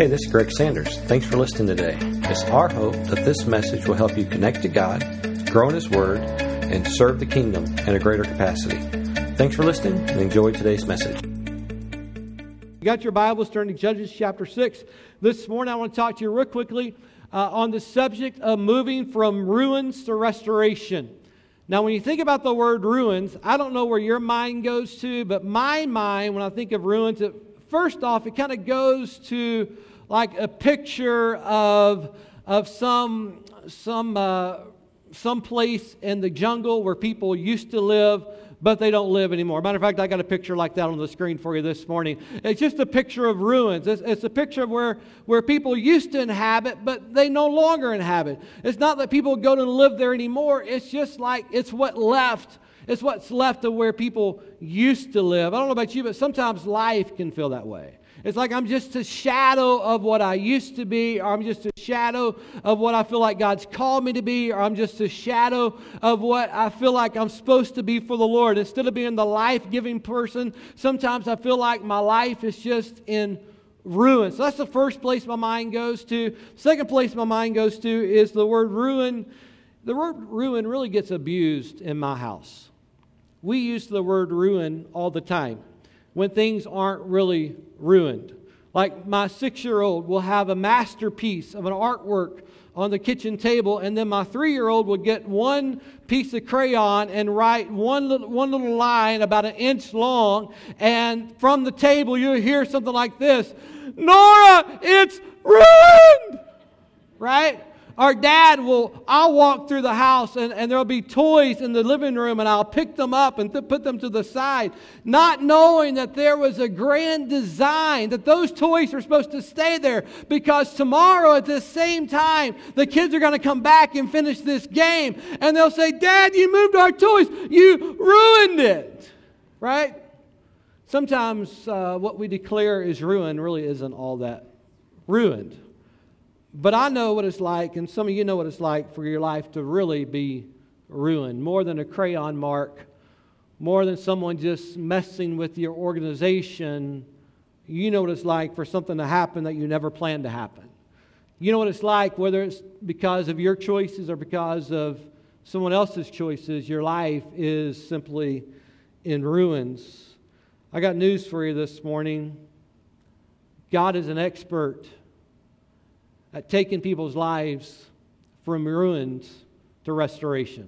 Hey, this is Greg Sanders. Thanks for listening today. It's our hope that this message will help you connect to God, grow in His Word, and serve the kingdom in a greater capacity. Thanks for listening and enjoy today's message. You got your Bibles, turn to Judges chapter 6. This morning I want to talk to you real quickly on the subject of moving from ruins to restoration. Now, when you think about the word ruins, I don't know where your mind goes to, but my mind, when I think of ruins, first off, it kind of goes to like a picture of some place in the jungle where people used to live, but they don't live anymore. Matter of fact, I got a picture like that on the screen for you this morning. It's just a picture of ruins. It's a picture of where people used to inhabit, but they no longer inhabit. It's not that people go to live there anymore. It's just like it's what's left of where people used to live. I don't know about you, but sometimes life can feel that way. It's like I'm just a shadow of what I used to be, or I'm just a shadow of what I feel like God's called me to be, or I'm just a shadow of what I feel like I'm supposed to be for the Lord. Instead of being the life-giving person, sometimes I feel like my life is just in ruins. So that's the first place my mind goes to. Second place my mind goes to is the word ruin. The word ruin really gets abused in my house. We use the word ruin all the time when things aren't really ruined. Like my 6-year-old will have a masterpiece of an artwork on the kitchen table, and then my 3-year-old will get one piece of crayon and write one little line about an inch long, and from the table you'll hear something like this: "Nora, it's ruined!" Right? Our dad I'll walk through the house and there'll be toys in the living room, and I'll pick them up and put them to the side, not knowing that there was a grand design, that those toys are supposed to stay there because tomorrow at the same time, the kids are going to come back and finish this game, and they'll say, "Dad, you moved our toys. You ruined it." Right? Sometimes what we declare is ruined really isn't all that ruined. But I know what it's like, and some of you know what it's like for your life to really be ruined. More than a crayon mark, more than someone just messing with your organization, you know what it's like for something to happen that you never planned to happen. You know what it's like, whether it's because of your choices or because of someone else's choices, your life is simply in ruins. I got news for you this morning. God is an expert at taking people's lives from ruins to restoration.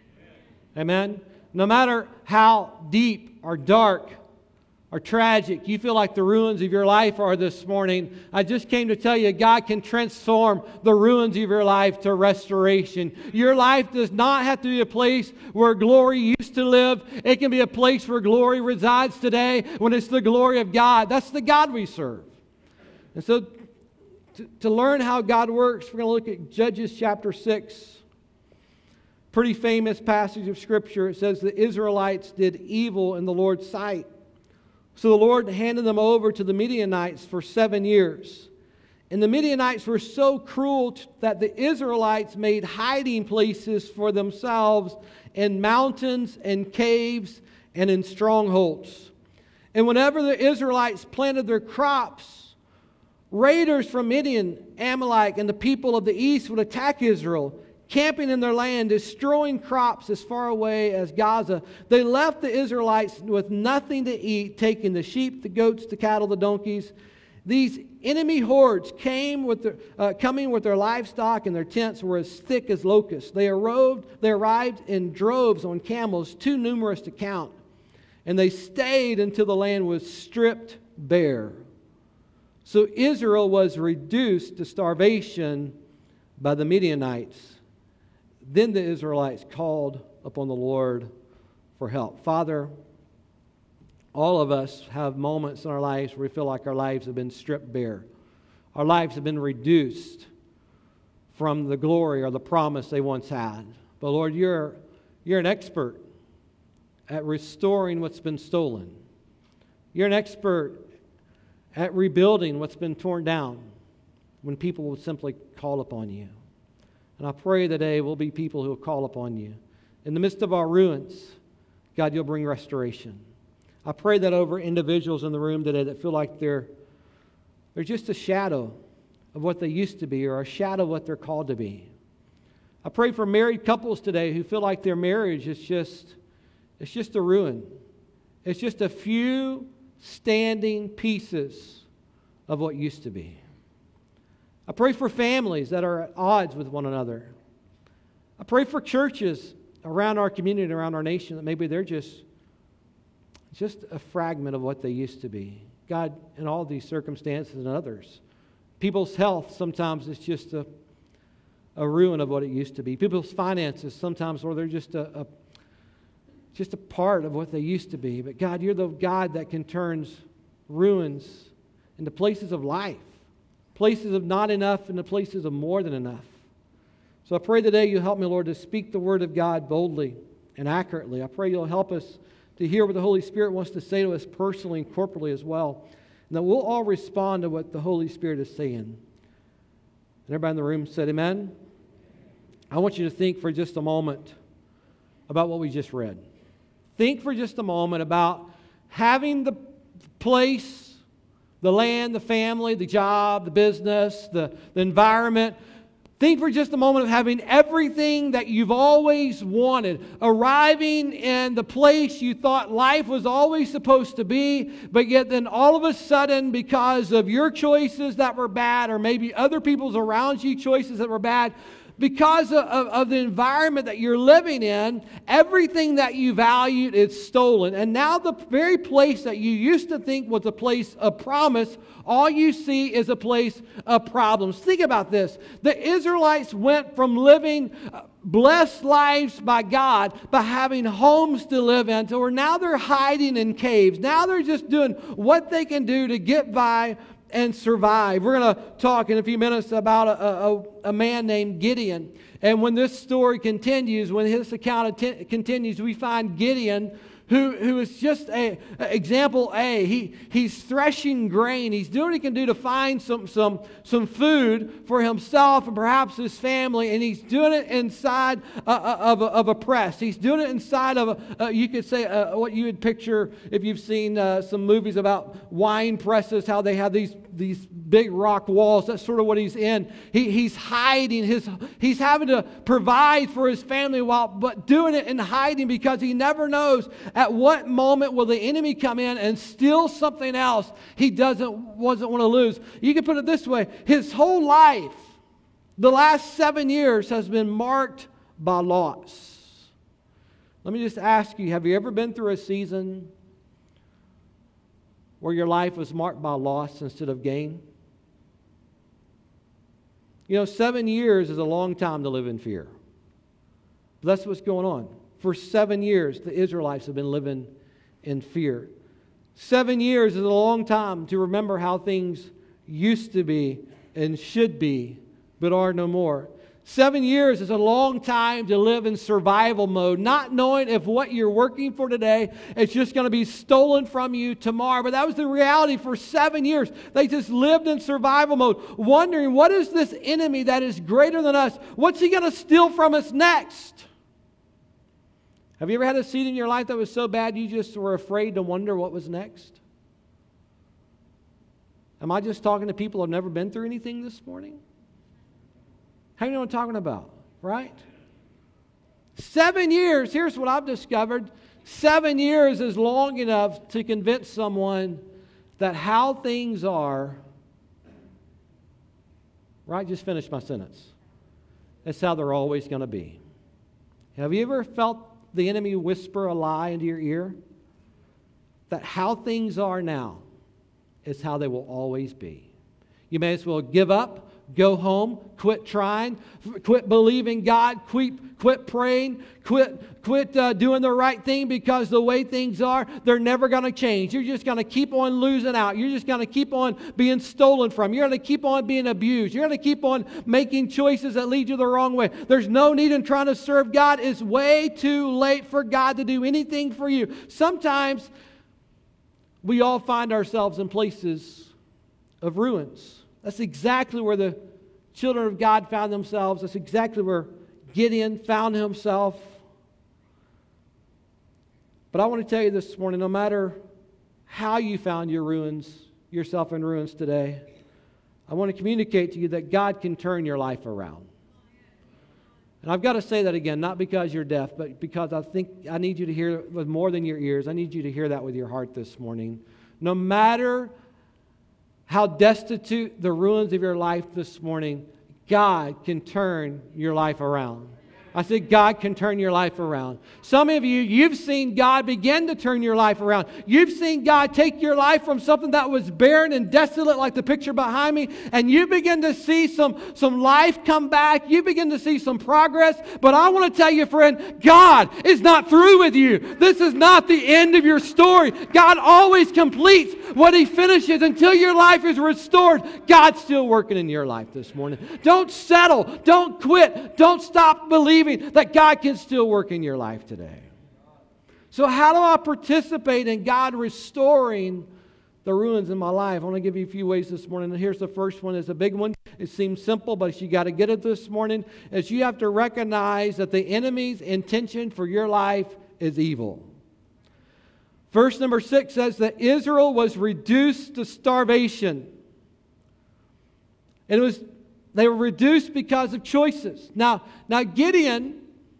Amen? No matter how deep or dark or tragic you feel like the ruins of your life are this morning, I just came to tell you God can transform the ruins of your life to restoration. Your life does not have to be a place where glory used to live. It can be a place where glory resides today when it's the glory of God. That's the God we serve. And so to learn how God works, we're going to look at Judges chapter 6. Pretty famous passage of Scripture. It says the Israelites did evil in the Lord's sight. So the Lord handed them over to the Midianites for 7 years. And the Midianites were so cruel that the Israelites made hiding places for themselves in mountains and caves and in strongholds. And whenever the Israelites planted their crops, raiders from Midian, Amalek, and the people of the east would attack Israel, camping in their land, destroying crops as far away as Gaza. They left the Israelites with nothing to eat, taking the sheep, the goats, the cattle, the donkeys. These enemy hordes coming with their livestock, and their tents were as thick as locusts. They arrived in droves on camels, too numerous to count, and they stayed until the land was stripped bare. So Israel was reduced to starvation by the Midianites. Then the Israelites called upon the Lord for help. Father, all of us have moments in our lives where we feel like our lives have been stripped bare. Our lives have been reduced from the glory or the promise they once had. But Lord, you're an expert at restoring what's been stolen. You're an expert at rebuilding what's been torn down when people will simply call upon you. And I pray today we'll be people who will call upon you. In the midst of our ruins, God, you'll bring restoration. I pray that over individuals in the room today that feel like they're They're just a shadow of what they used to be, or a shadow of what they're called to be. I pray for married couples today who feel like their marriage is just a ruin. It's just a few standing pieces of what used to be. I pray for families that are at odds with one another. I pray for churches around our community and around our nation that maybe they're just a fragment of what they used to be. God, in all these circumstances and others, people's health sometimes is just a ruin of what it used to be. People's finances sometimes, or they're just a part of what they used to be. But God, you're the God that can turn ruins into places of life, places of not enough into places of more than enough. So I pray today you'll help me, Lord, to speak the Word of God boldly and accurately. I pray you'll help us to hear what the Holy Spirit wants to say to us personally and corporately as well. And that we'll all respond to what the Holy Spirit is saying. And everybody in the room said amen. I want you to think for just a moment about what we just read. Think for just a moment about having the place, the land, the family, the job, the business, the environment. Think for just a moment of having everything that you've always wanted, arriving in the place you thought life was always supposed to be, but yet then all of a sudden, because of your choices that were bad, or maybe other people's around you choices that were bad, because of the environment that you're living in, everything that you valued is stolen. And now the very place that you used to think was a place of promise, all you see is a place of problems. Think about this. The Israelites went from living blessed lives by God, by having homes to live in, to where now they're hiding in caves. Now they're just doing what they can do to get by and survive. We're going to talk in a few minutes about a man named Gideon. And when this story continues, when his account continues, we find Gideon, who is just example A. He's threshing grain. He's doing what he can do to find some food for himself and perhaps his family. And he's doing it inside of a press. He's doing it inside of you could say what you would picture if you've seen some movies about wine presses, how they have these big rock walls. That's sort of what he's in. He's hiding. He's having to provide for his family but doing it in hiding, because he never knows at what moment will the enemy come in and steal something else he wasn't want to lose. You can put it this way. His whole life, the last 7 years, has been marked by loss. Let me just ask you, have you ever been through a season where your life was marked by loss instead of gain? 7 years is a long time to live in fear. But that's what's going on. For 7 years, the Israelites have been living in fear. 7 years is a long time to remember how things used to be and should be, but are no more. 7 years is a long time to live in survival mode, not knowing if what you're working for today is just going to be stolen from you tomorrow. But that was the reality for 7 years. They just lived in survival mode, wondering, what is this enemy that is greater than us? What's he going to steal from us next? Have you ever had a season in your life that was so bad you just were afraid to wonder what was next? Am I just talking to people who have never been through anything this morning? How do you know what I'm talking about, right? 7 years, here's what I've discovered. 7 years is long enough to convince someone that how things are, right? Just finish my sentence. That's how they're always going to be. Have you ever felt the enemy whisper a lie into your ear? That how things are now is how they will always be. You may as well give up, go home, quit trying, quit believing God, quit praying, quit doing the right thing, because the way things are, they're never going to change. You're just going to keep on losing out. You're just going to keep on being stolen from. You're going to keep on being abused. You're going to keep on making choices that lead you the wrong way. There's no need in trying to serve God. It's way too late for God to do anything for you. Sometimes we all find ourselves in places of ruins. That's exactly where the children of God found themselves. That's exactly where Gideon found himself. But I want to tell you this morning, no matter how you found yourself in ruins today, I want to communicate to you that God can turn your life around. And I've got to say that again, not because you're deaf, but because I think I need you to hear it with more than your ears. I need you to hear that with your heart this morning. No matter how destitute the ruins of your life this morning, God can turn your life around. I said God can turn your life around. Some of you, you've seen God begin to turn your life around. You've seen God take your life from something that was barren and desolate, like the picture behind me, and you begin to see some life come back. You begin to see some progress. But I want to tell you, friend, God is not through with you. This is not the end of your story. God always completes what He finishes until your life is restored. God's still working in your life this morning. Don't settle. Don't quit. Don't stop believing that God can still work in your life today. So how do I participate in God restoring the ruins in my life? I want to give you a few ways this morning. And here's the first one. It's a big one. It seems simple, but you got to get it this morning. Is you have to recognize that the enemy's intention for your life is evil. Verse number 6 says that Israel was reduced to starvation. And they were reduced because of choices. Now Gideon's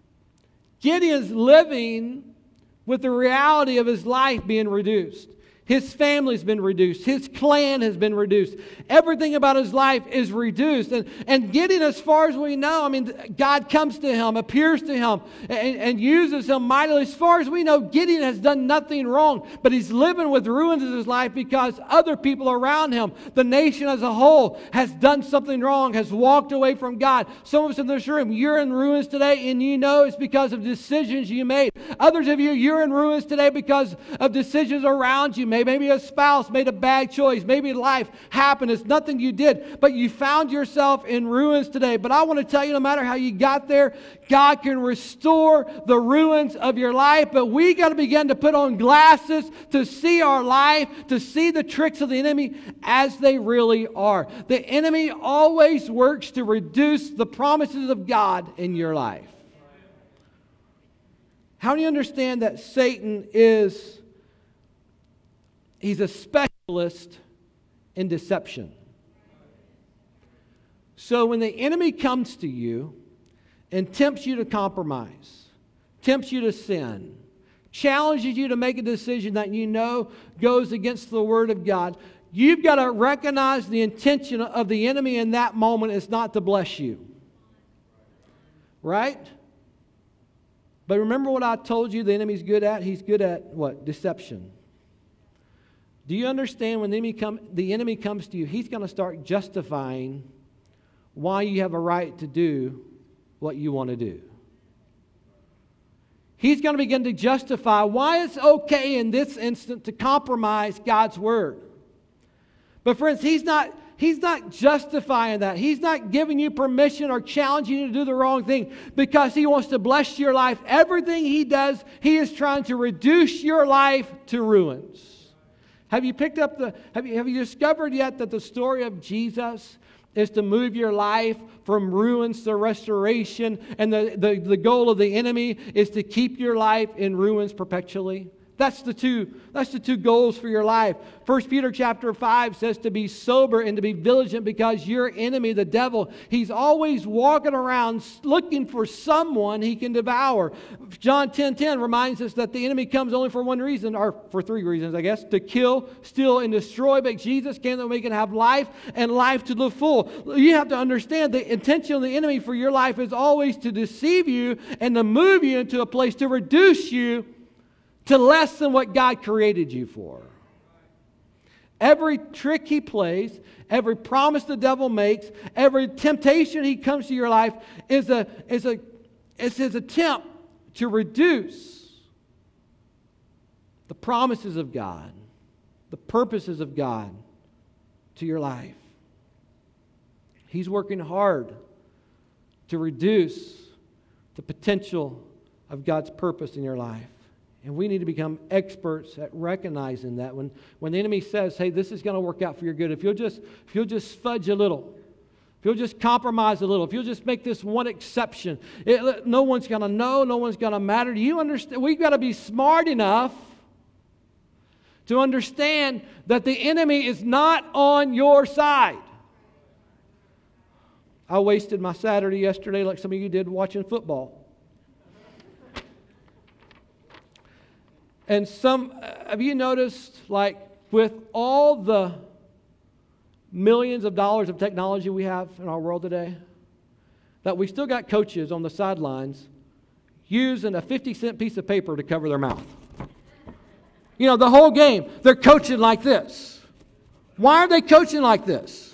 living with the reality of his life being reduced. His family's been reduced. His clan has been reduced. Everything about his life is reduced. And Gideon, as far as we know, I mean, God comes to him, appears to him, and uses him mightily. As far as we know, Gideon has done nothing wrong, but he's living with ruins in his life because other people around him, the nation as a whole, has done something wrong, has walked away from God. Some of us in this room, you're in ruins today, and you know it's because of decisions you made. Others of you, you're in ruins today because of decisions around you. Maybe a spouse made a bad choice. Maybe life happened. It's nothing you did, but you found yourself in ruins today. But I want to tell you, no matter how you got there, God can restore the ruins of your life. But we got to begin to put on glasses to see our life, to see the tricks of the enemy as they really are. The enemy always works to reduce the promises of God in your life. How do you understand that Satan he's a specialist in deception? So when the enemy comes to you and tempts you to compromise, tempts you to sin, challenges you to make a decision that you know goes against the Word of God, you've got to recognize the intention of the enemy in that moment is not to bless you. Right? But remember what I told you the enemy's good at? He's good at what? Deception. Do you understand when the enemy comes to you, he's going to start justifying why you have a right to do what you want to do. He's going to begin to justify why it's okay in this instant to compromise God's Word. But friends, he's not justifying that. He's not giving you permission or challenging you to do the wrong thing because he wants to bless your life. Everything he does, he is trying to reduce your life to ruins. Have you discovered yet that the story of Jesus is to move your life from ruins to restoration, and the goal of the enemy is to keep your life in ruins perpetually? That's the two goals for your life. 1 Peter chapter 5 says to be sober and to be vigilant because your enemy, the devil, he's always walking around looking for someone he can devour. John 10:10 reminds us that the enemy comes only for one reason, or for three reasons, I guess, to kill, steal, and destroy. But Jesus came that we can have life and life to the full. You have to understand the intention of the enemy for your life is always to deceive you and to move you into a place to reduce you to less than what God created you for. Every trick he plays, every promise the devil makes, every temptation he comes to your life is his attempt to reduce the promises of God, the purposes of God to your life. He's working hard to reduce the potential of God's purpose in your life. And we need to become experts at recognizing that when the enemy says, hey, this is going to work out for your good, if you'll just fudge a little, if you'll just compromise a little, if you'll just make this one exception, no one's going to know, no one's going to matter. Do you understand? We've got to be smart enough to understand that the enemy is not on your side. I wasted my Saturday yesterday like some of you did watching football. And have you noticed, like, with all the millions of dollars of technology we have in our world today, that we still got coaches on the sidelines using a 50-cent piece of paper to cover their mouth? You know, the whole game, they're coaching like this. Why are they coaching like this?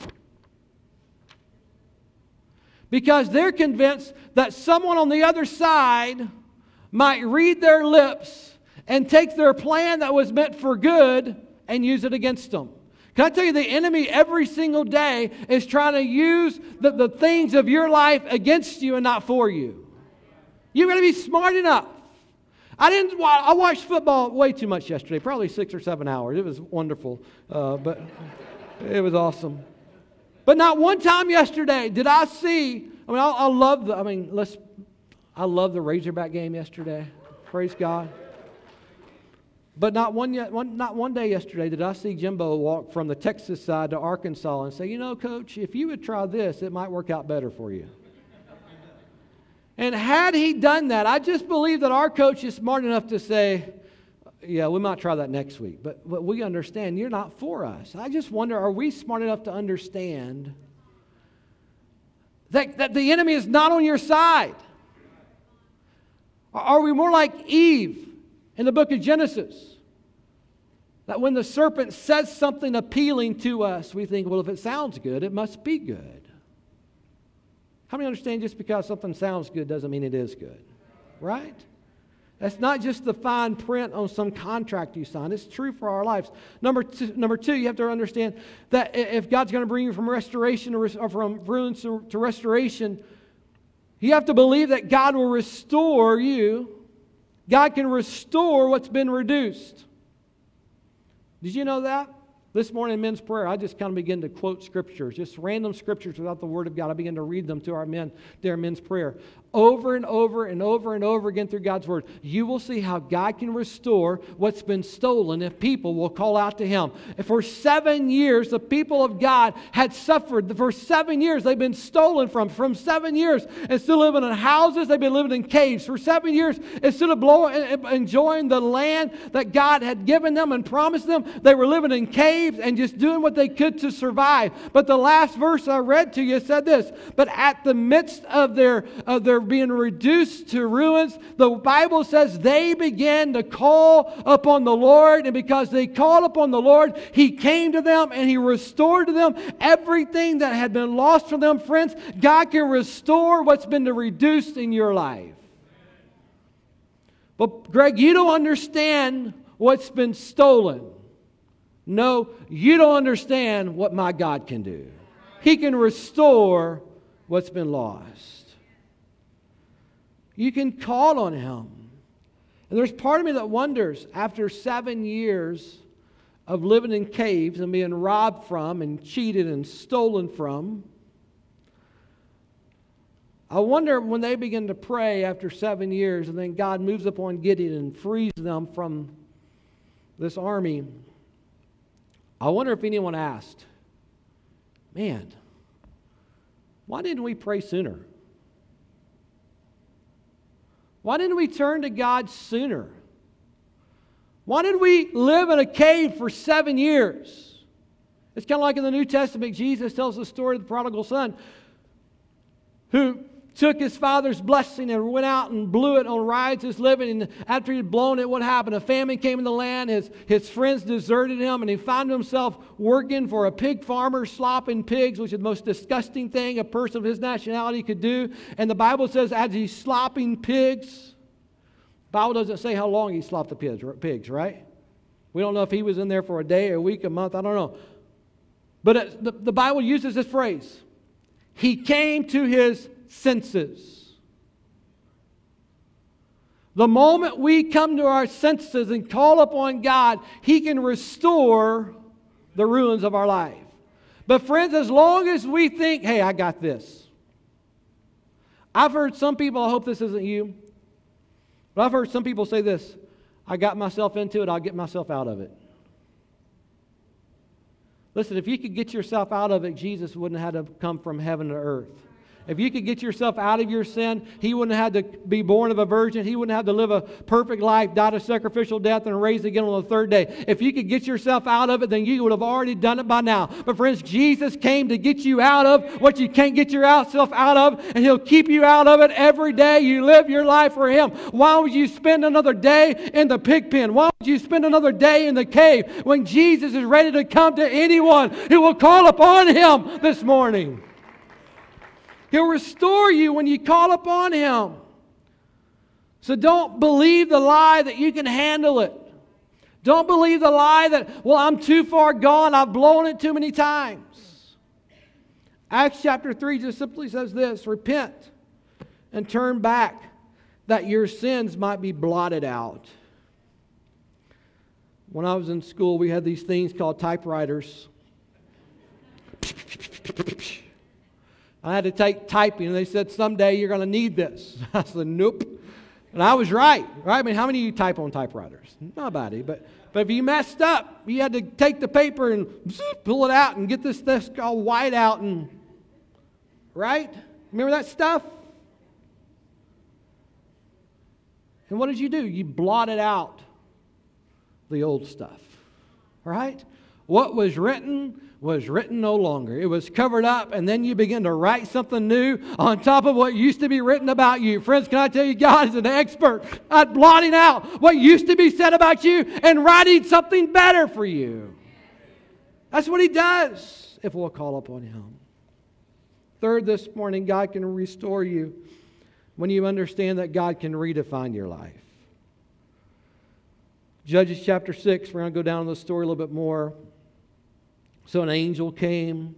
Because they're convinced that someone on the other side might read their lips and take their plan that was meant for good and use it against them. Can I tell you, the enemy every single day is trying to use the things of your life against you and not for you. You've got to be smart enough. I watched football way too much yesterday, probably 6 or 7 hours. It was wonderful, but it was awesome. But not one time yesterday did I see. I love the Razorback game yesterday. Praise God. But not one day yesterday did I see Jimbo walk from the Texas side to Arkansas and say, you know, Coach, if you would try this, it might work out better for you. And had he done that, I just believe that our coach is smart enough to say, yeah, we might try that next week. But we understand you're not for us. I just wonder, are we smart enough to understand that the enemy is not on your side? Are we more like Eve in the book of Genesis? That when the serpent says something appealing to us, we think, well, if it sounds good, it must be good. How many understand just because something sounds good doesn't mean it is good? Right? That's not just the fine print on some contract you sign. It's true for our lives. Number two, you have to understand that if God's going to bring you from restoration or from ruins to restoration, you have to believe that God will restore you. God can restore what's been reduced. Did you know that? This morning in men's prayer, I just kind of begin to quote scriptures, just random scriptures without the Word of God. I begin to read them to our men, their men's prayer. Over and over and over and over again through God's Word, you will see how God can restore what's been stolen if people will call out to Him. And for 7 years, the people of God had suffered. For 7 years, they've been stolen from 7 years. Instead of living in houses, they've been living in caves. For 7 years, instead of enjoying the land that God had given them and promised them, they were living in caves and just doing what they could to survive. But the last verse I read to you said this, but at the midst of their being reduced to ruins, the Bible says they began to call upon the Lord, and because they called upon the Lord, He came to them and He restored to them everything that had been lost from them. Friends, God can restore what's been reduced in your life. But Greg, you don't understand what's been stolen. No, you don't understand what my God can do. He can restore what's been lost. You can call on Him. And there's part of me that wonders, after 7 years of living in caves and being robbed from and cheated and stolen from, I wonder when they begin to pray after 7 years and then God moves upon Gideon and frees them from this army, I wonder if anyone asked, man, why didn't we pray sooner? Why didn't we turn to God sooner? Why did we live in a cave for 7 years? It's kind of like in the New Testament, Jesus tells the story of the prodigal son who took his father's blessing and went out and blew it on riotous living. And after he'd blown it, what happened? A famine came in the land. His friends deserted him, and he found himself working for a pig farmer, slopping pigs, which is the most disgusting thing a person of his nationality could do. And the Bible says as he's slopping pigs, the Bible doesn't say how long he slopped the pigs, right? We don't know if he was in there for a day, a week, a month, I don't know. But the Bible uses this phrase, he came to his senses. The moment we come to our senses and call upon God, He can restore the ruins of our life. But friends, as long as we think, hey, I got this. I've heard some people, I hope this isn't you, but I've heard some people say this, I got myself into it, I'll get myself out of it. Listen, if you could get yourself out of it, Jesus wouldn't have had to come from heaven to earth. If you could get yourself out of your sin, He wouldn't have had to be born of a virgin. He wouldn't have to live a perfect life, died a sacrificial death, and raised again on the third day. If you could get yourself out of it, then you would have already done it by now. But friends, Jesus came to get you out of what you can't get yourself out of, and He'll keep you out of it every day you live your life for Him. Why would you spend another day in the pig pen? Why would you spend another day in the cave when Jesus is ready to come to anyone who will call upon Him this morning? He'll restore you when you call upon Him. So don't believe the lie that you can handle it. Don't believe the lie that, well, I'm too far gone. I've blown it too many times. Acts chapter 3 just simply says this: repent and turn back that your sins might be blotted out. When I was in school, we had these things called typewriters. I had to take typing, and they said, someday you're going to need this. I said, nope. And I was right? I mean, how many of you type on typewriters? Nobody. But if you messed up, you had to take the paper and pull it out and get this stuff all white out. And right? Remember that stuff? And what did you do? You blotted out the old stuff. Right? What was written no longer. It was covered up, and then you begin to write something new on top of what used to be written about you. Friends, can I tell you, God is an expert at blotting out what used to be said about you and writing something better for you. That's what He does if we'll call upon Him. Third, this morning, God can restore you when you understand that God can redefine your life. Judges chapter 6, we're going to go down the story a little bit more. So an angel came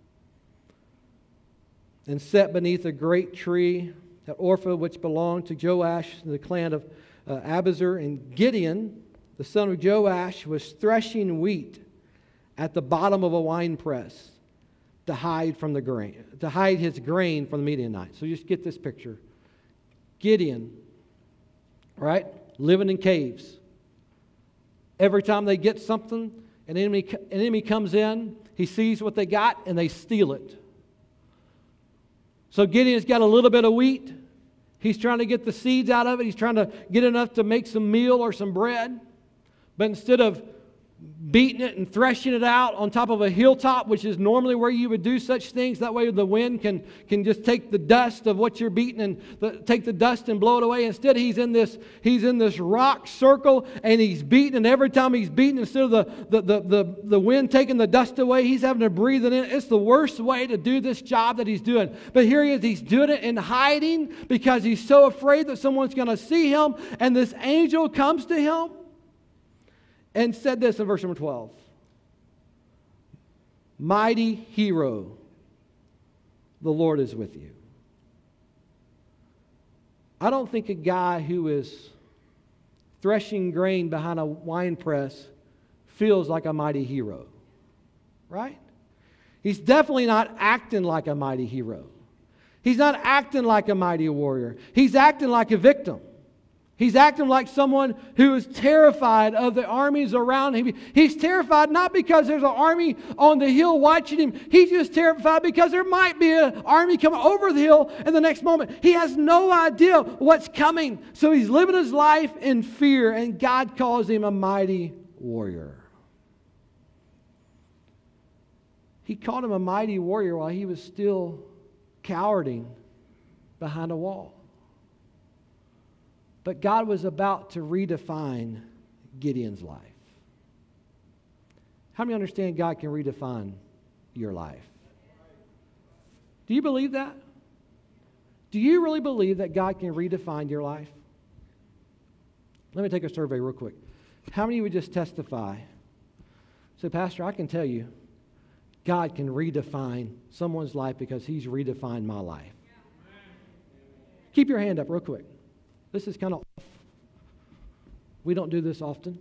and sat beneath a great tree at Orpha, which belonged to Joash, the clan of Abiezer. And Gideon, the son of Joash, was threshing wheat at the bottom of a winepress to hide his grain from the Midianites. So just get this picture. Gideon, right, living in caves. Every time they get something, an enemy comes in, he sees what they got, and they steal it. So Gideon's got a little bit of wheat. He's trying to get the seeds out of it. He's trying to get enough to make some meal or some bread. But instead of beating it and threshing it out on top of a hilltop, which is normally where you would do such things, that way the wind can just take the dust of what you're beating and take the dust and blow it away. Instead, he's in this rock circle, and he's beating, and every time he's beating, instead of the wind taking the dust away, he's having to breathe it in. It's the worst way to do this job that he's doing. But here he is, he's doing it in hiding because he's so afraid that someone's going to see him, and this angel comes to him and said this in verse number 12. Mighty hero, the Lord is with you. I don't think a guy who is threshing grain behind a wine press feels like a mighty hero. Right? He's definitely not acting like a mighty hero. He's not acting like a mighty warrior. He's acting like a victim. He's acting like someone who is terrified of the armies around him. He's terrified not because there's an army on the hill watching him. He's just terrified because there might be an army coming over the hill in the next moment. He has no idea what's coming. So he's living his life in fear, and God calls him a mighty warrior. He called him a mighty warrior while he was still cowering behind a wall. But God was about to redefine Gideon's life. How many understand God can redefine your life? Do you believe that? Do you really believe that God can redefine your life? Let me take a survey real quick. How many would just testify? Say, Pastor, I can tell you, God can redefine someone's life because He's redefined my life. Keep your hand up real quick. This is kind of off. We don't do this often.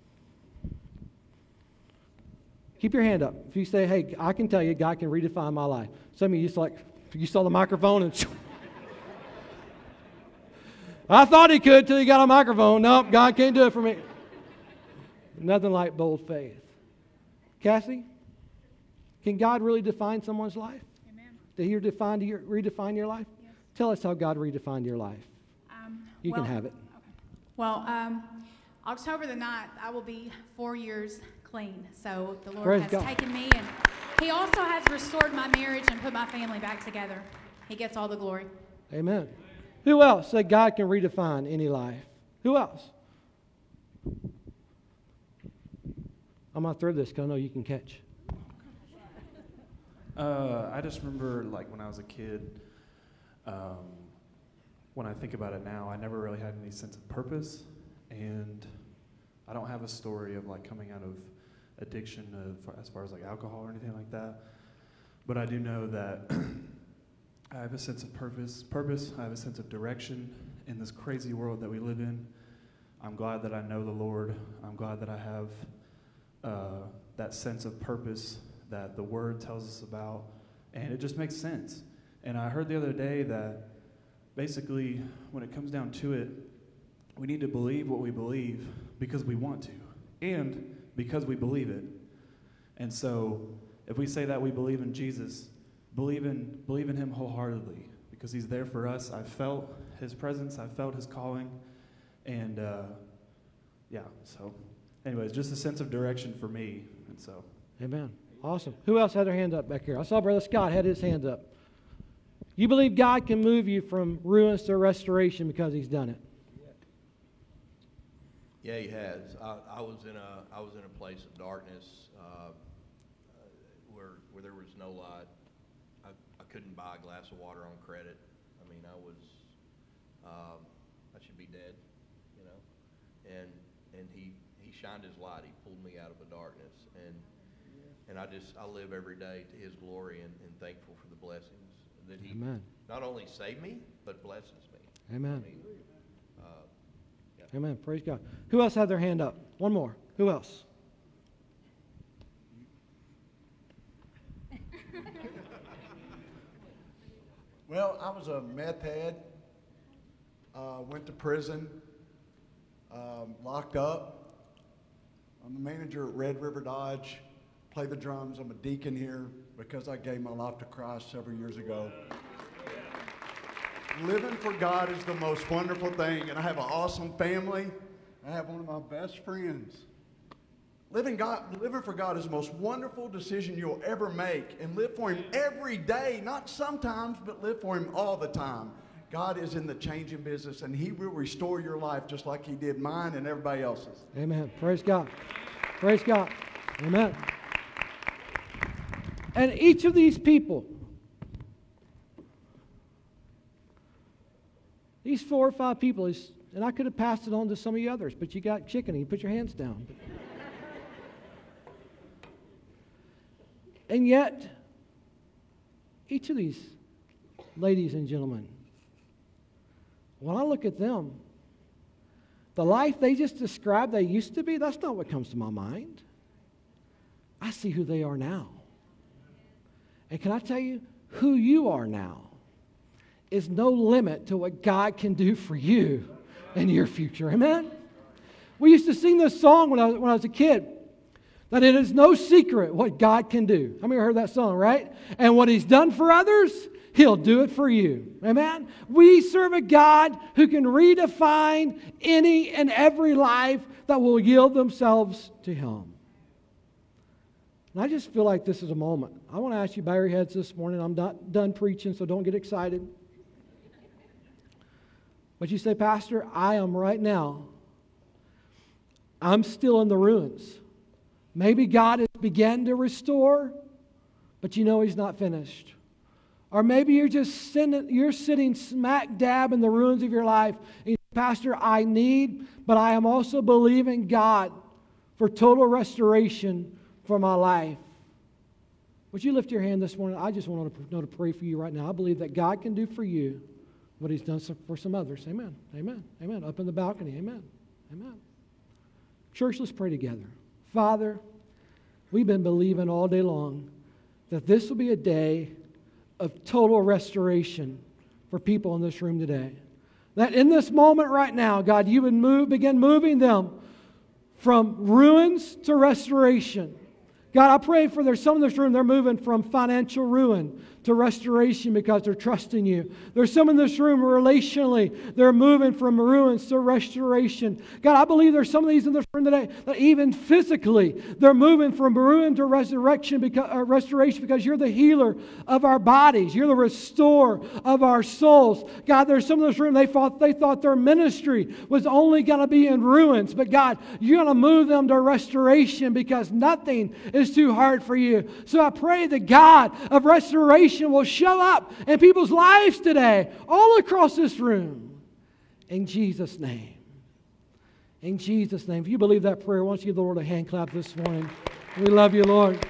Keep your hand up. If you say, hey, I can tell you God can redefine my life. Some of you just like, you saw the microphone and I thought He could till He got a microphone. Nope, God can't do it for me. Nothing like bold faith. Cassie, can God really define someone's life? Amen. Did He redefine your life? Yes. Tell us how God redefined your life. You can have it. Okay. Well, October the 9th, I will be 4 years clean. So the Lord Praise has God. taken me, and He also has restored my marriage and put my family back together. He gets all the glory. Amen. Who else said God can redefine any life? Who else? I'm going to throw this because I know you can catch. I just remember, like, when I was a kid, when I think about it now, I never really had any sense of purpose, and I don't have a story of, like, coming out of addiction as far as, like, alcohol or anything like that, but I do know that I have a sense of purpose. I have a sense of direction in this crazy world that we live in. I'm glad that I know the Lord. I'm glad that I have that sense of purpose that the Word tells us about, and it just makes sense. And I heard the other day that basically, when it comes down to it, we need to believe what we believe because we want to, and because we believe it. And so, if we say that we believe in Jesus, believe in Him wholeheartedly, because He's there for us. I've felt His presence. I've felt His calling, and so anyways, just a sense of direction for me. And so, Amen. Awesome. Who else had their hand up back here? I saw Brother Scott had his hand up. You believe God can move you from ruins to restoration because He's done it? Yeah, He has. I was in a place of darkness where there was no light. I couldn't buy a glass of water on credit. I mean, I should be dead, you know. And He shined His light. He pulled me out of the darkness, and I live every day to His glory and thankful for the blessings that He Amen. not only saved me but blesses me. Amen. I mean, yeah. Amen. Praise God. Who else had their hand up? One more. Who else? Well, I was a meth head, went to prison, locked up. I'm the manager at Red River Dodge, play the drums. I'm a deacon here because I gave my life to Christ several years ago. Living for God is the most wonderful thing, and I have an awesome family. I have one of my best friends. Living for God is the most wonderful decision you'll ever make, and live for Him every day, not sometimes, but live for Him all the time. God is in the changing business, and He will restore your life just like He did mine and everybody else's. Amen. Praise God. Praise God. Amen. And each of these people, these 4 or 5 people, and I could have passed it on to some of you others, but you got chicken and you put your hands down. And yet, each of these ladies and gentlemen, when I look at them, the life they just described they used to be, that's not what comes to my mind. I see who they are now. And can I tell you, who you are now is no limit to what God can do for you in your future. Amen? We used to sing this song when I was a kid, that it is no secret what God can do. How many heard that song, right? And what He's done for others, He'll do it for you. Amen? We serve a God who can redefine any and every life that will yield themselves to Him. And I just feel like this is a moment. I want to ask you to bow your heads this morning. I'm not done preaching, so don't get excited. But you say, Pastor, I am right now. I'm still in the ruins. Maybe God has begun to restore, but you know He's not finished. Or maybe you're sitting smack dab in the ruins of your life. And you say, Pastor, I need, but I am also believing God for total restoration for my life. Would you lift your hand this morning? I just want to pray for you right now. I believe that God can do for you what He's done for some others. Amen. Amen. Amen. Up in the balcony. Amen. Amen. Church, let's pray together. Father, we've been believing all day long that this will be a day of total restoration for people in this room today. That in this moment right now, God, you would begin moving them from ruins to restoration. God, I pray for there's some in this room, they're moving from financial ruin to restoration because they're trusting you. There's some in this room relationally, they're moving from ruins to restoration. God, I believe there's some of these in this room today that even physically, they're moving from ruin to restoration because you're the healer of our bodies. You're the restorer of our souls. God, there's some in this room, they thought their ministry was only going to be in ruins. But God, you're going to move them to restoration because nothing is too hard for you. So I pray the God of restoration will show up in people's lives today, all across this room. In Jesus' name. In Jesus' name. If you believe that prayer, why don't you give the Lord a hand clap this morning? We love you, Lord.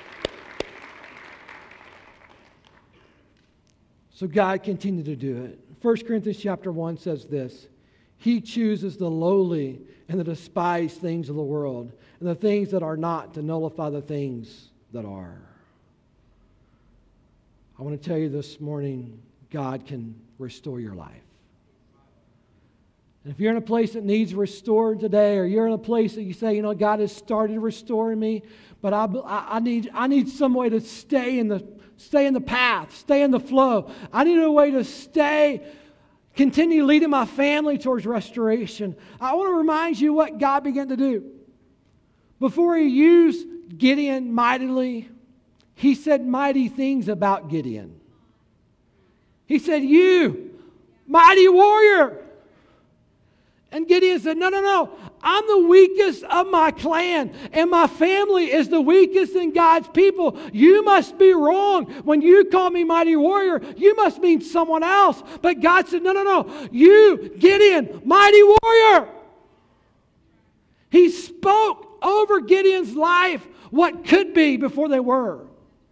So God continued to do it. 1 Corinthians chapter 1 says this: He chooses the lowly and the despised things of the world and the things that are not to nullify the things that are. I want to tell you this morning, God can restore your life. And if you're in a place that needs restored today, or you're in a place that you say, you know, God has started restoring me, but I need some way to stay in the path, stay in the flow. I need a way to continue leading my family towards restoration. I want to remind you what God began to do. Before He used Gideon mightily, He said mighty things about Gideon. He said, "You, mighty warrior." And Gideon said, no. I'm the weakest of my clan, and my family is the weakest in God's people. You must be wrong. When you call me mighty warrior, you must mean someone else. But God said, no. You, Gideon, mighty warrior. He spoke over Gideon's life what could be before they were.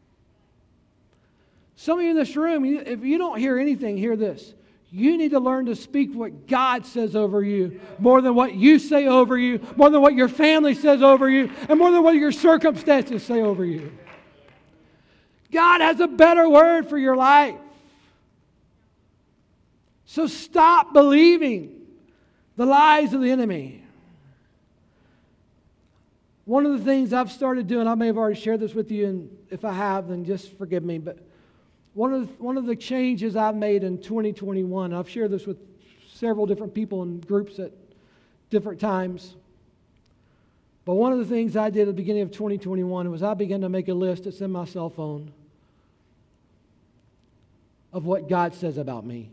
Some of you in this room, if you don't hear anything, hear this. You need to learn to speak what God says over you more than what you say over you, more than what your family says over you, and more than what your circumstances say over you. God has a better word for your life. So stop believing the lies of the enemy. One of the things I've started doing, I may have already shared this with you, and if I have, then just forgive me, but one of the changes I've made in 2021, I've shared this with several different people in groups at different times, but one of the things I did at the beginning of 2021 was I began to make a list that's in my cell phone of what God says about me.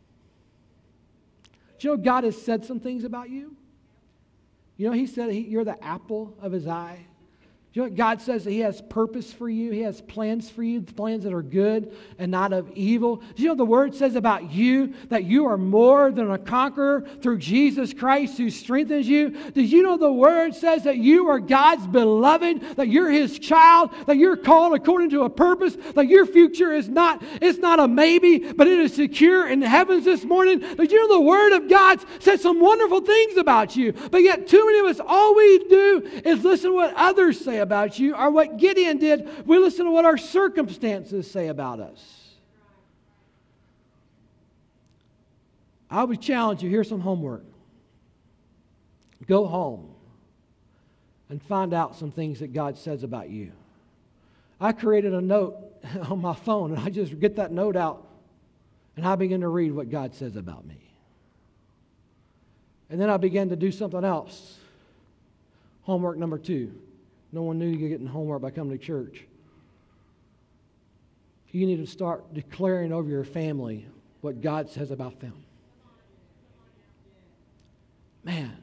Do you know God has said some things about you? You know, He said you're the apple of His eye. You know what God says? That He has purpose for you. He has plans for you, plans that are good and not of evil. Do you know what the Word says about you? That you are more than a conqueror through Jesus Christ who strengthens you. Did you know the Word says that you are God's beloved, that you're His child, that you're called according to a purpose, that your future is not a maybe, but it is secure in the heavens this morning? Did you know the Word of God says some wonderful things about you? But yet too many of us, all we do is listen to what others say about you, or what Gideon did. We listen to what our circumstances say about us. I would challenge you, here's some homework. Go home and find out some things that God says about you. I created a note on my phone, and I just get that note out, and I begin to read what God says about me. And then I began to do something else. Homework number 2. No one knew you were getting homework by coming to church. You need to start declaring over your family what God says about them. Man,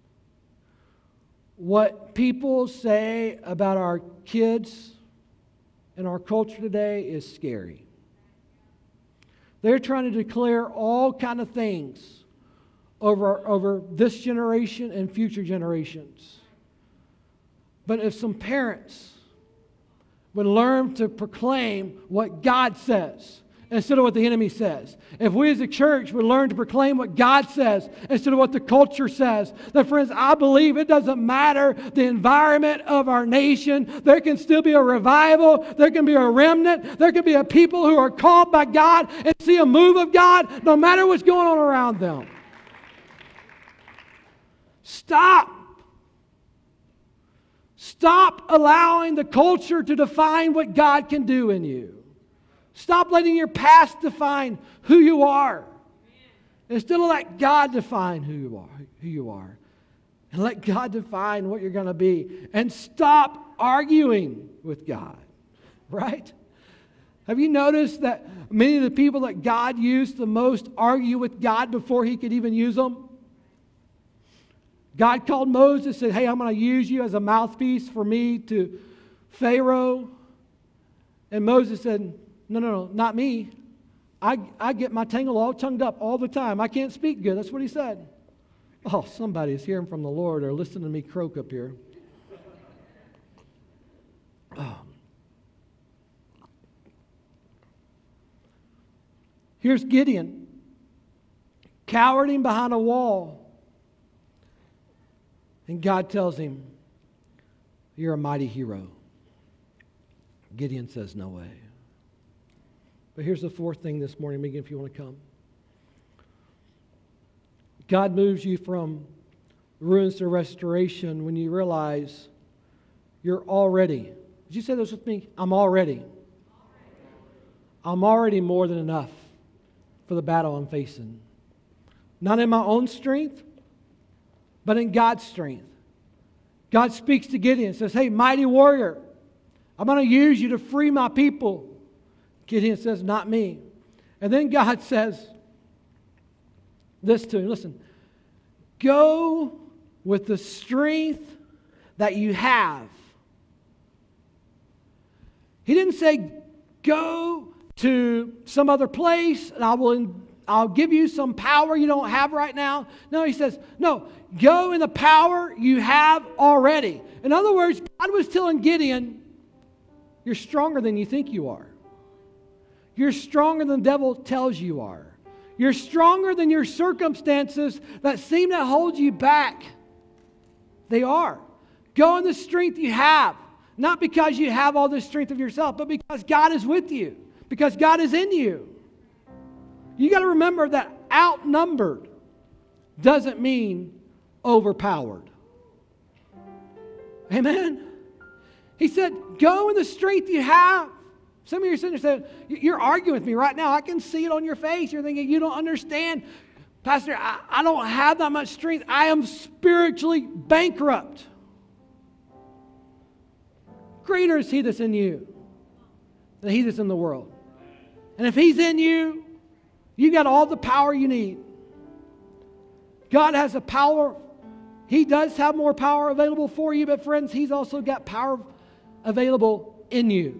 what people say about our kids in our culture today is scary. They're trying to declare all kind of things over this generation and future generations. But if some parents would learn to proclaim what God says instead of what the enemy says, if we as a church would learn to proclaim what God says instead of what the culture says, then friends, I believe it doesn't matter the environment of our nation. There can still be a revival. There can be a remnant. There can be a people who are called by God and see a move of God no matter what's going on around them. Stop allowing the culture to define what God can do in you. Stop letting your past define who you are. Instead of let God define who you are. And let God define what you're going to be. And stop arguing with God. Right? Have you noticed that many of the people that God used the most argue with God before He could even use them? God called Moses and said, hey, I'm going to use you as a mouthpiece for me to Pharaoh. And Moses said, no, not me. I get my tangle all tongued up all the time. I can't speak good. That's what he said. Oh, somebody's hearing from the Lord or listening to me croak up here. Oh. Here's Gideon, cowering behind a wall. And God tells him, you're a mighty hero. Gideon says, no way. But here's the fourth thing this morning, Megan, if you want to come. God moves you from ruins to restoration when you realize you're already. Did you say this with me? I'm already more than enough for the battle I'm facing. Not in my own strength, but in God's strength. God speaks to Gideon and says, hey, mighty warrior, I'm going to use you to free my people. Gideon says, not me. And then God says this to him. Listen, go with the strength that you have. He didn't say, go to some other place and I'll give you some power you don't have right now. No, he says, no, go in the power you have already. In other words, God was telling Gideon, you're stronger than you think you are. You're stronger than the devil tells you are. You're stronger than your circumstances that seem to hold you back. They are. Go in the strength you have. Not because you have all the strength of yourself, but because God is with you. Because God is in you. You got to remember that outnumbered doesn't mean overpowered. Amen? He said, go in the strength you have. Some of you are sitting there saying, you're arguing with me right now. I can see it on your face. You're thinking, you don't understand. Pastor, I don't have that much strength. I am spiritually bankrupt. Greater is He that's in you than he that's in the world. And if He's in you, you got all the power you need. God has the power. He does have more power available for you, but friends, He's also got power available in you.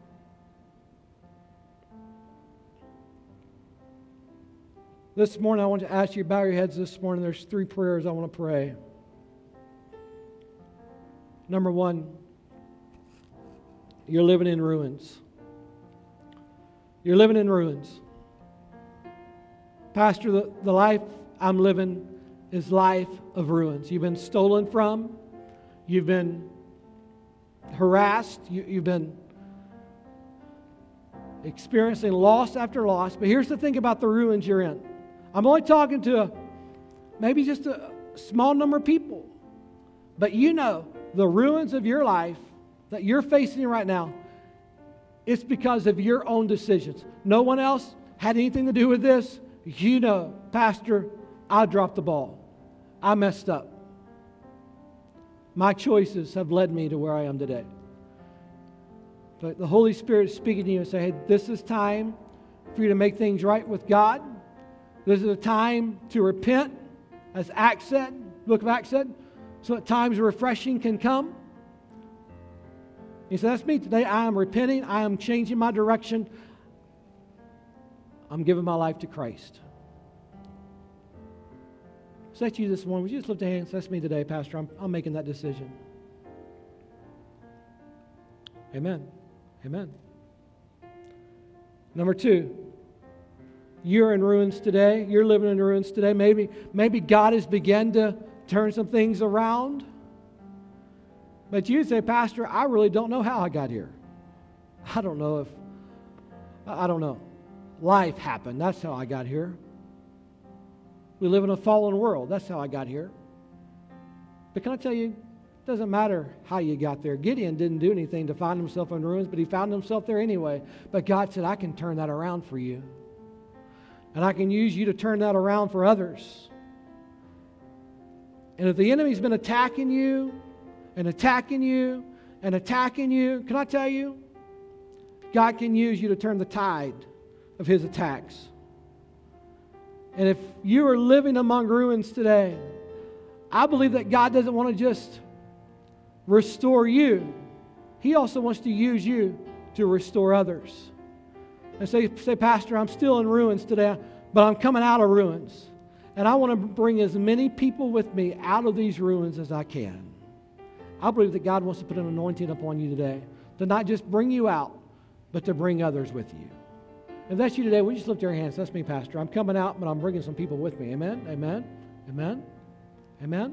This morning, I want to ask you to bow your heads this morning. There's 3 prayers I want to pray. Number 1, you're living in ruins. You're living in ruins. Pastor, the life I'm living is life of ruins. You've been stolen from. You've been harassed. You've been experiencing loss after loss. But here's the thing about the ruins you're in. I'm only talking to maybe just a small number of people. But you know the ruins of your life that you're facing right now, it's because of your own decisions. No one else had anything to do with this. You know, Pastor, I dropped the ball. I messed up. My choices have led me to where I am today. But the Holy Spirit is speaking to you and saying, hey, this is time for you to make things right with God. This is a time to repent, as Acts said, book of Acts said, so that times of refreshing can come. He said, that's me. Today I am repenting. I am changing my direction. I'm giving my life to Christ. Is that you this morning? Would you just lift your hands? That's me today, Pastor. I'm making that decision. Amen. Amen. Number 2, you're in ruins today. You're living in ruins today. Maybe God has begun to turn some things around. But you say, Pastor, I really don't know how I got here. I don't know. Life happened. That's how I got here. We live in a fallen world. That's how I got here. But can I tell you, Doesn't matter how you got there. Gideon didn't do anything to find himself in ruins, but he found himself there anyway. But God said, I can turn that around for you. And I can use you to turn that around for others. And if the enemy's been attacking you and attacking you and attacking you, can I tell you, God can use you to turn the tide of his attacks. And if you are living among ruins today, I believe that God doesn't want to just restore you. He also wants to use you to restore others. And say, Pastor, I'm still in ruins today, but I'm coming out of ruins. And I want to bring as many people with me out of these ruins as I can. I believe that God wants to put an anointing upon you today to not just bring you out, but to bring others with you. If that's you today, would you just lift your hands? That's me, Pastor. I'm coming out, but I'm bringing some people with me. Amen? Amen? Amen? Amen?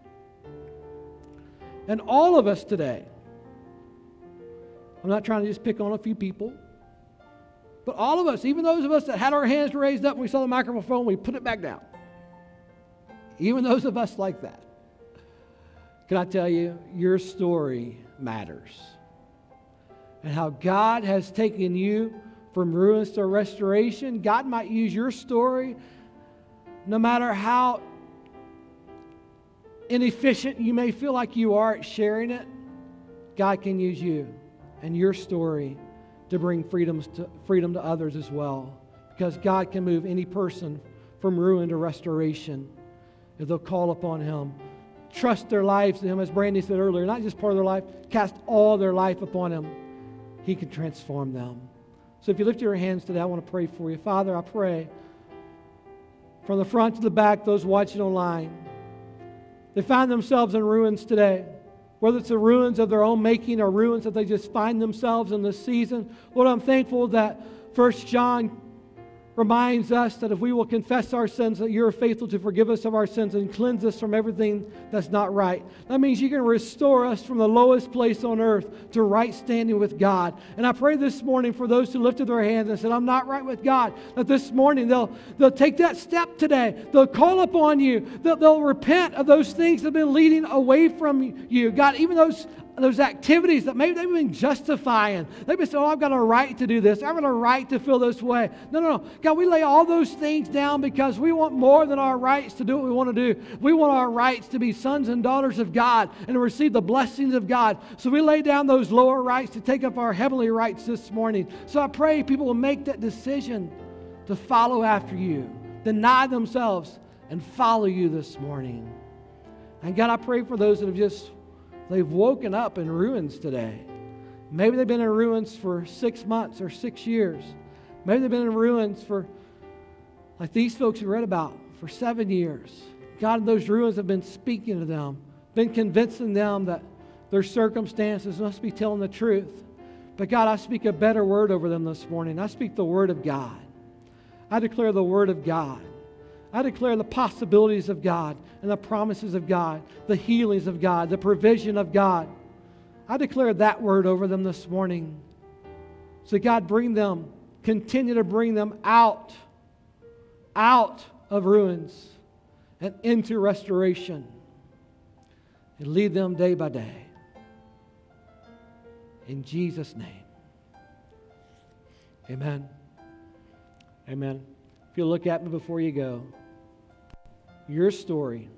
And all of us today, I'm not trying to just pick on a few people, but all of us, even those of us that had our hands raised up when we saw the microphone, we put it back down. Even those of us like that. Can I tell you, your story matters. And how God has taken you from ruins to restoration. God might use your story, no matter how inefficient you may feel like you are at sharing it. God can use you and your story to bring freedom to others as well. Because God can move any person from ruin to restoration if they'll call upon him. Trust their lives to him, as Brandy said earlier, not just part of their life, cast all their life upon him. He can transform them. So if you lift your hands today, I want to pray for you. Father, I pray from the front to the back, those watching online, they find themselves in ruins today. Whether it's the ruins of their own making or ruins that they just find themselves in this season. Lord, I'm thankful that 1 John reminds us that if we will confess our sins, that you're faithful to forgive us of our sins and cleanse us from everything that's not right. That means you can restore us from the lowest place on earth to right standing with God. And I pray this morning for those who lifted their hands and said, I'm not right with God, that this morning they'll take that step today. They'll call upon you. They'll repent of those things that have been leading away from you. God, even those activities that maybe they've been justifying. They've been saying, I've got a right to do this. I've got a right to feel this way. No. God, we lay all those things down because we want more than our rights to do what we want to do. We want our rights to be sons and daughters of God and to receive the blessings of God. So we lay down those lower rights to take up our heavenly rights this morning. So I pray people will make that decision to follow after you, deny themselves, and follow you this morning. And God, I pray for those that have they've woken up in ruins today. Maybe they've been in ruins for 6 months or 6 years. Maybe they've been in ruins for, like these folks we read about, for 7 years. God, those ruins have been speaking to them, been convincing them that their circumstances must be telling the truth. But God, I speak a better word over them this morning. I speak the word of God. I declare the word of God. I declare the possibilities of God and the promises of God, the healings of God, the provision of God. I declare that word over them this morning. So God, continue to bring them out of ruins and into restoration. And lead them day by day. In Jesus' name. Amen. Amen. If you'll look at me before you go. Your story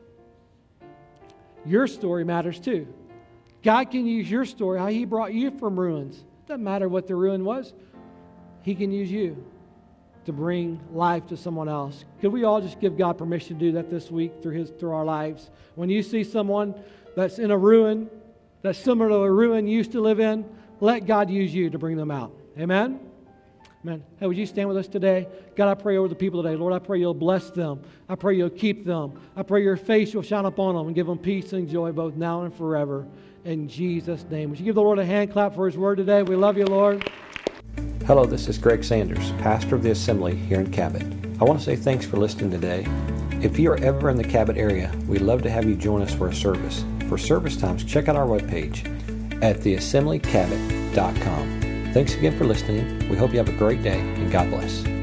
matters too. God can use your story, how he brought you from ruins. Doesn't matter what the ruin was. He can use you to bring life to someone else. Could we all just give God permission to do that this week through our lives? When you see someone that's in a ruin, that's similar to a ruin you used to live in, let God use you to bring them out. Amen? Amen. Hey, would you stand with us today? God, I pray over the people today. Lord, I pray you'll bless them. I pray you'll keep them. I pray your face will shine upon them and give them peace and joy both now and forever. In Jesus' name. Would you give the Lord a hand clap for his word today? We love you, Lord. Hello, this is Greg Sanders, pastor of the Assembly here in Cabot. I want to say thanks for listening today. If you are ever in the Cabot area, we'd love to have you join us for a service. For service times, check out our webpage at theassemblycabot.com. Thanks again for listening. We hope you have a great day, and God bless.